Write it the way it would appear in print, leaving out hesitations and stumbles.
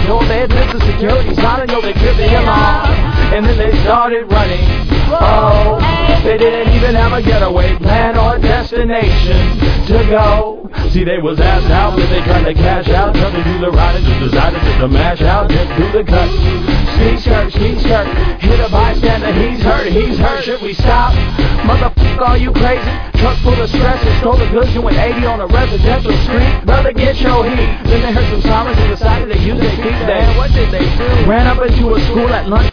told they had missed the security sign and yo, they tripped the alarm. And then they started running. Oh, they didn't even have a getaway plan or destination to go. See, they was asked out, but they tried to cash out. Nothing to the ride and just decided just to mash out, just do the cut. Ski skirt, hit a bystander, he's hurt, should we stop? Motherfucker, are you crazy? Truck full of stress and stole the goods, doing 80 on a residential street. Brother, get your heat. Then they heard some sirens and decided to use their feet. Man, what did they do? Ran up into a school at lunch.